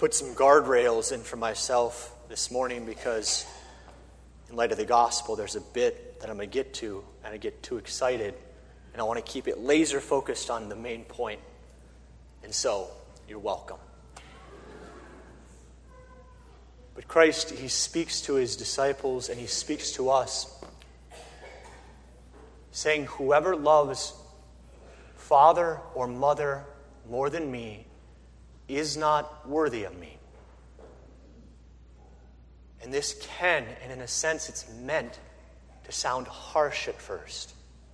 put some guardrails in for myself this morning because in light of the gospel, there's a bit that I'm going to get to, and I get too excited, and I want to keep it laser focused on the main point. And so, you're welcome. But Christ, he speaks to his disciples and he speaks to us, saying, whoever loves father or mother more than me is not worthy of me. And this can, and in a sense it's meant to sound harsh at first.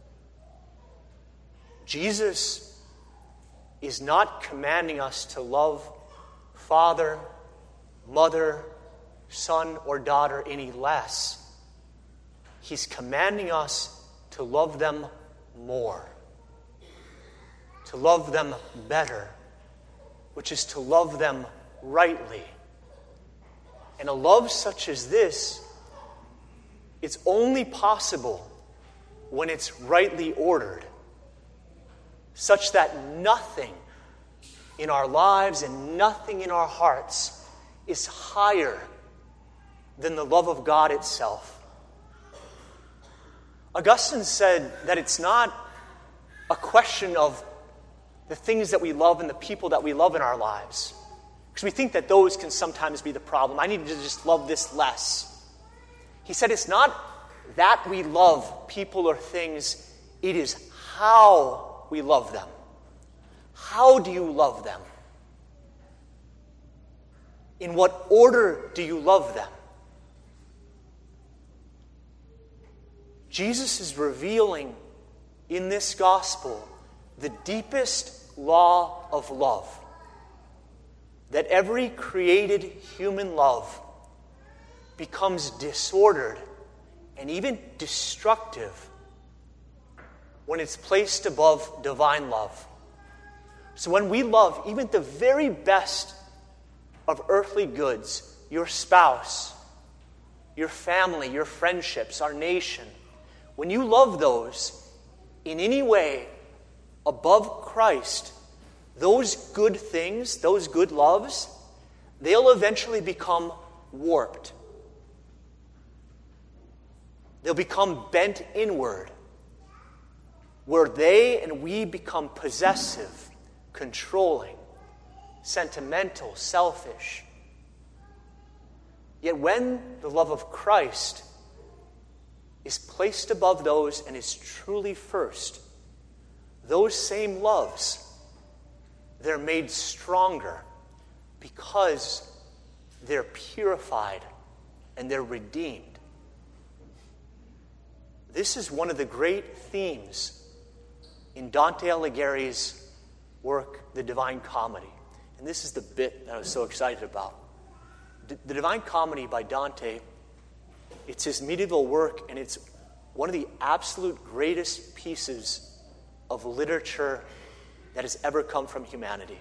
Jesus is not commanding us to love father, mother, son, or daughter any less. He's commanding us to love them more, to love them better, which is to love them rightly. And a love such as this, it's only possible when it's rightly ordered, such that nothing in our lives and nothing in our hearts is higher than the love of God itself. Augustine said that it's not a question of the things that we love and the people that we love in our lives. Because we think that those can sometimes be the problem. I need to just love this less. He said it's not that we love people or things, it is how we love them. How do you love them? In what order do you love them? Jesus is revealing in this gospel the deepest law of love. That every created human love becomes disordered and even destructive when it's placed above divine love. So when we love even the very best of earthly goods, your spouse, your family, your friendships, our nation, when you love those in any way above Christ, those good things, those good loves, they'll eventually become warped. They'll become bent inward, where they and we become possessive, controlling, sentimental, selfish. Yet when the love of Christ is placed above those and is truly first, those same loves, they're made stronger because they're purified and they're redeemed. This is one of the great themes in Dante Alighieri's work, The Divine Comedy. And this is the bit that I was so excited about. The Divine Comedy by Dante, it's his medieval work, and it's one of the absolute greatest pieces of literature that has ever come from humanity.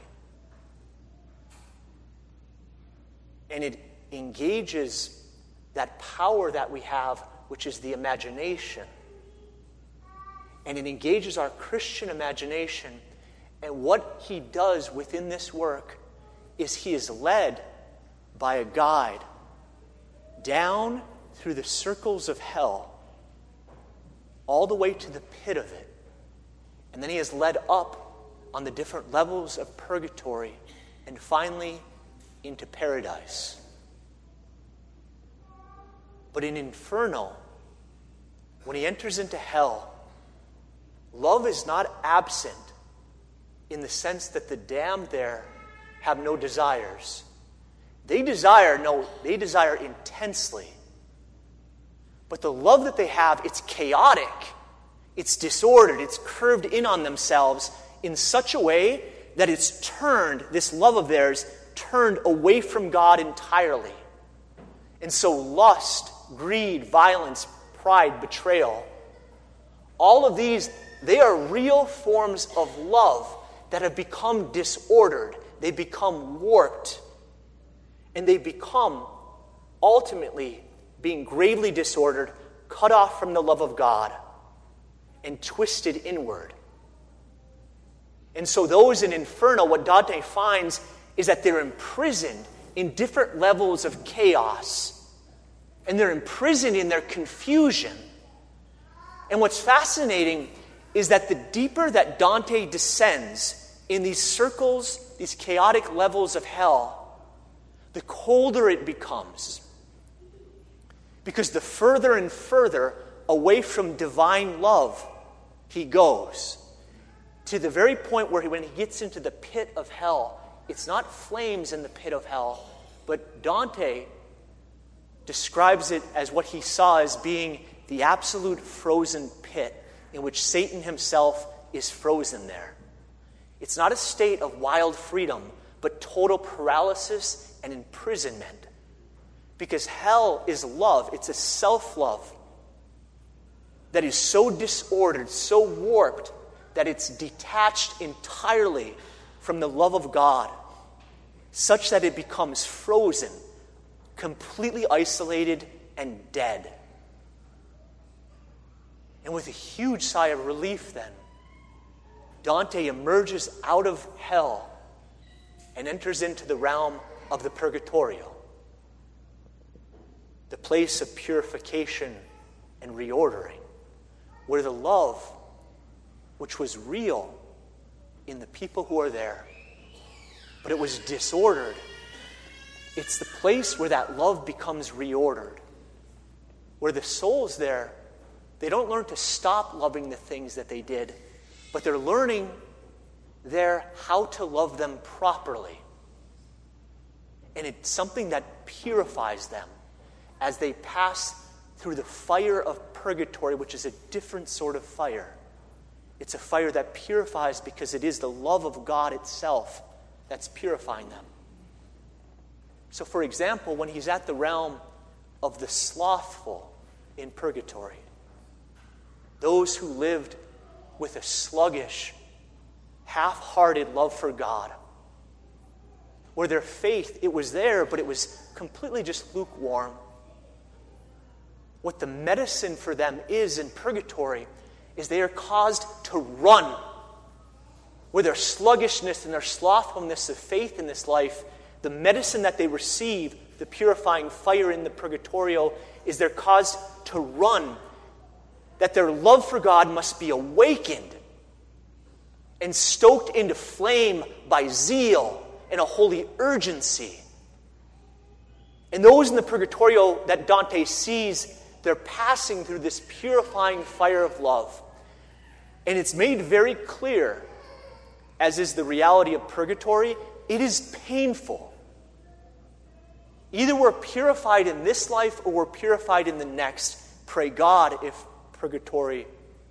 And it engages that power that we have, which is the imagination. And it engages our Christian imagination. And what he does within this work is he is led by a guide down through the circles of hell, all the way to the pit of it. And then he is led up on the different levels of purgatory, and finally into paradise. But in Inferno, when he enters into hell, love is not absent in the sense that the damned there have no desires. They desire intensely. But the love that they have, it's chaotic, it's disordered, it's curved in on themselves in such a way that it's turned, this love of theirs, turned away from God entirely. And so lust, greed, violence, pride, betrayal, all of these, they are real forms of love that have become disordered. They become warped. And they become, ultimately, being gravely disordered, cut off from the love of God, and twisted inward. And so those in Inferno, what Dante finds is that they're imprisoned in different levels of chaos, and they're imprisoned in their confusion. And what's fascinating is that the deeper that Dante descends in these circles, these chaotic levels of hell, the colder it becomes. Because the further and further away from divine love he goes, to the very point where when he gets into the pit of hell, it's not flames in the pit of hell, but Dante describes it as what he saw as being the absolute frozen pit in which Satan himself is frozen there. It's not a state of wild freedom, but total paralysis and imprisonment. Because hell is love. It's a self-love that is so disordered, so warped, that it's detached entirely from the love of God, such that it becomes frozen, completely isolated and dead. And with a huge sigh of relief then, Dante emerges out of hell and enters into the realm of the Purgatorio, the place of purification and reordering, where the love, which was real in the people who are there, but it was disordered, it's the place where that love becomes reordered, where the souls there, they don't learn to stop loving the things that they did, but they're learning there how to love them properly. And it's something that purifies them as they pass through the fire of purgatory, which is a different sort of fire. It's a fire that purifies because it is the love of God itself that's purifying them. So, for example, when he's at the realm of the slothful in purgatory, those who lived with a sluggish, half-hearted love for God, where their faith, it was there, but it was completely just lukewarm. What the medicine for them is in purgatory is they are caused to run. With their sluggishness and their slothfulness of faith in this life, the medicine that they receive, the purifying fire in the Purgatorio, is they're caused to run. That their love for God must be awakened and stoked into flame by zeal and a holy urgency. And those in the Purgatorio that Dante sees, they're passing through this purifying fire of love. And it's made very clear, as is the reality of purgatory, it is painful. Either we're purified in this life or we're purified in the next. Pray God if purgatory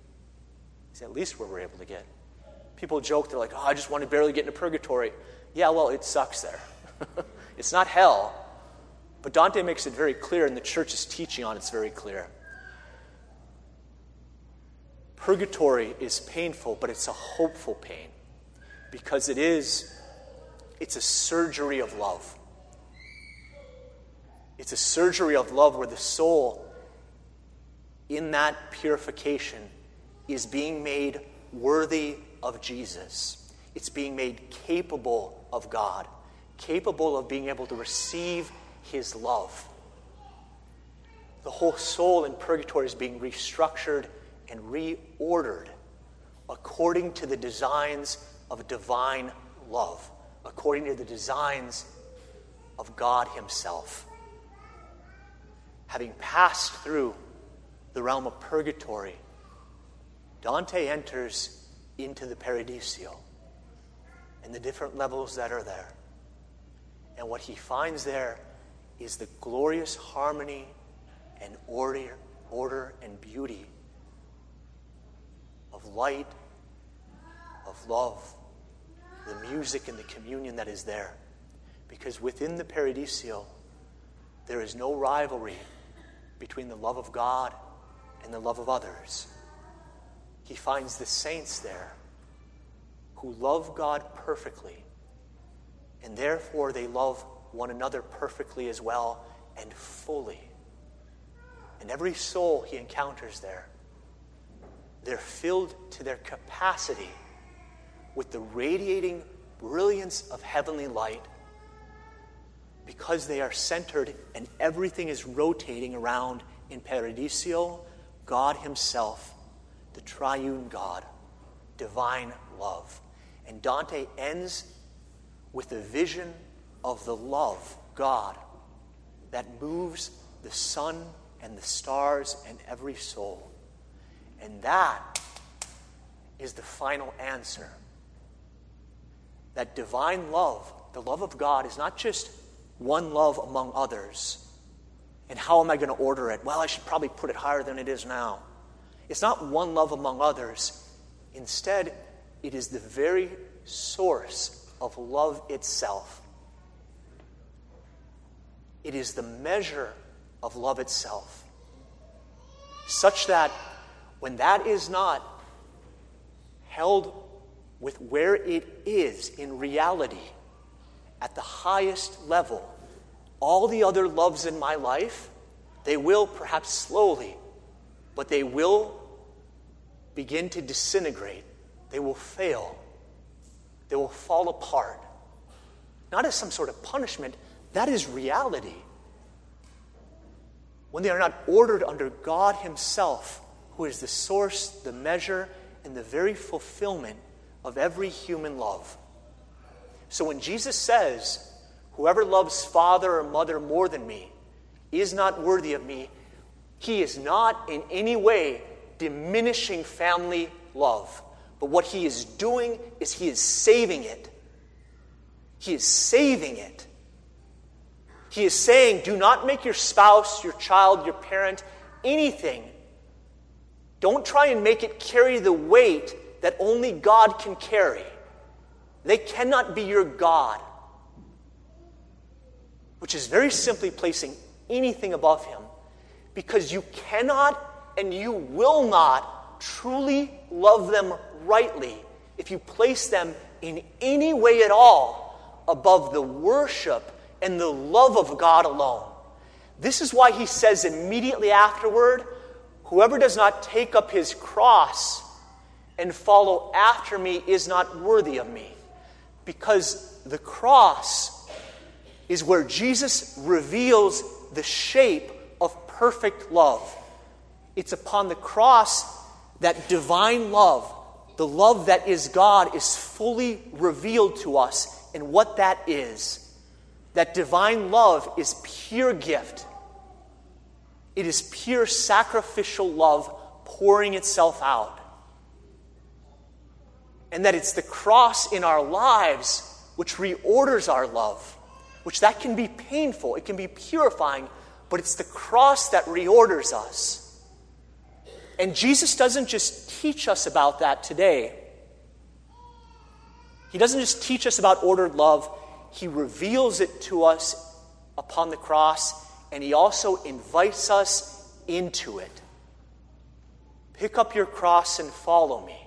is at least where we're able to get. People joke, they're like, I just want to barely get into purgatory. Yeah, well, it sucks there. It's not hell. But Dante makes it very clear, and the church's teaching on it's very clear. Purgatory is painful, but it's a hopeful pain. Because it's a surgery of love. It's a surgery of love where the soul, in that purification, is being made worthy of Jesus. It's being made capable of God, capable of being able to receive His love. The whole soul in purgatory is being restructured and reordered according to the designs of divine love, according to the designs of God Himself. Having passed through the realm of purgatory, Dante enters into the Paradiso and the different levels that are there. And what he finds there is the glorious harmony and order and beauty of light, of love, the music and the communion that is there. Because within the Paradiso, there is no rivalry between the love of God and the love of others. He finds the saints there who love God perfectly, and therefore they love one another perfectly as well and fully. And every soul he encounters there, they're filled to their capacity with the radiating brilliance of heavenly light because they are centered and everything is rotating around in Paradiso, God himself, the triune God, divine love. And Dante ends with a vision of the love, God, that moves the sun and the stars and every soul. And that is the final answer. That divine love, the love of God, is not just one love among others. And how am I going to order it? Well, I should probably put it higher than it is now. It's not one love among others. Instead, it is the very source of love itself. It is the measure of love itself. Such that when that is not held with where it is in reality, at the highest level, all the other loves in my life, they will perhaps slowly, but they will begin to disintegrate. They will fail. They will fall apart. Not as some sort of punishment, that is reality. When they are not ordered under God himself, who is the source, the measure, and the very fulfillment of every human love. So when Jesus says, whoever loves father or mother more than me is not worthy of me, he is not in any way diminishing family love. But what he is doing is he is saving it. He is saving it. He is saying, do not make your spouse, your child, your parent, anything. Don't try and make it carry the weight that only God can carry. They cannot be your God. Which is very simply placing anything above him. Because you cannot and you will not truly love them rightly if you place them in any way at all above the worship and the love of God alone. This is why he says immediately afterward, whoever does not take up his cross and follow after me is not worthy of me. Because the cross is where Jesus reveals the shape of perfect love. It's upon the cross that divine love, the love that is God, is fully revealed to us. And what that is, that divine love is pure gift. It is pure sacrificial love pouring itself out. And that it's the cross in our lives which reorders our love, which that can be painful, it can be purifying, but it's the cross that reorders us. And Jesus doesn't just teach us about that today. He doesn't just teach us about ordered love. He reveals it to us upon the cross, and he also invites us into it. Pick up your cross and follow me.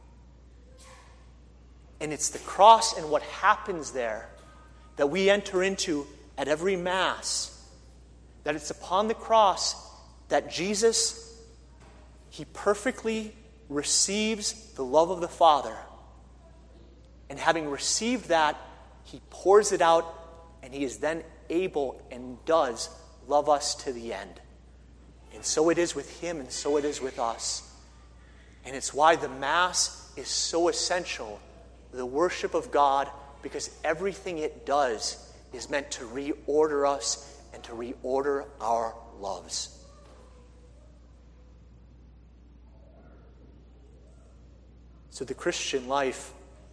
And it's the cross and what happens there that we enter into at every Mass. That it's upon the cross that Jesus, he perfectly receives the love of the Father. And having received that, he pours it out, and he is then able and does love us to the end. And so it is with him, and so it is with us. And it's why the Mass is so essential, the worship of God, because everything it does is meant to reorder us and to reorder our loves. So the Christian life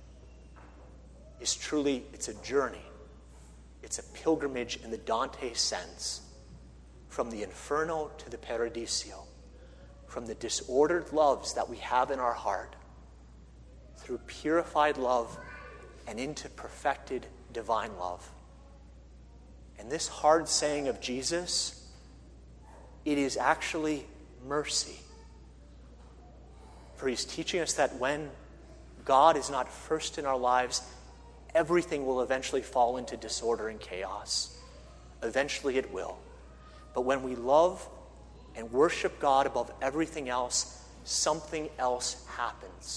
is truly, it's a journey. It's a pilgrimage in the Dante sense, from the Inferno to the Paradiso, from the disordered loves that we have in our heart, through purified love and into perfected divine love. And this hard saying of Jesus, it is actually mercy. For he's teaching us that when God is not first in our lives, everything will eventually fall into disorder and chaos. Eventually it will. But when we love and worship God above everything else, something else happens.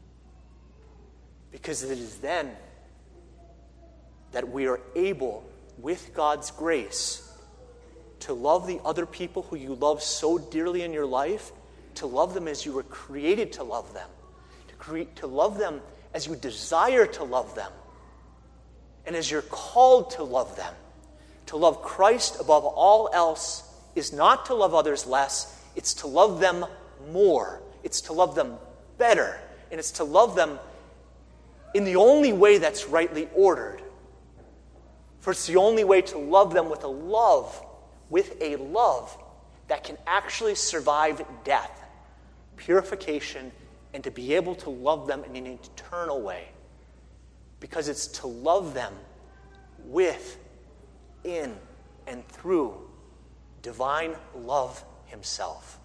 Because it is then that we are able with God's grace, to love the other people who you love so dearly in your life, to love them as you were created to love them, to love them as you desire to love them, and as you're called to love them. To love Christ above all else is not to love others less, it's to love them more. It's to love them better. And it's to love them in the only way that's rightly ordered. For it's the only way to love them with a love that can actually survive death, purification, and to be able to love them in an eternal way. Because it's to love them with, in, and through divine love himself.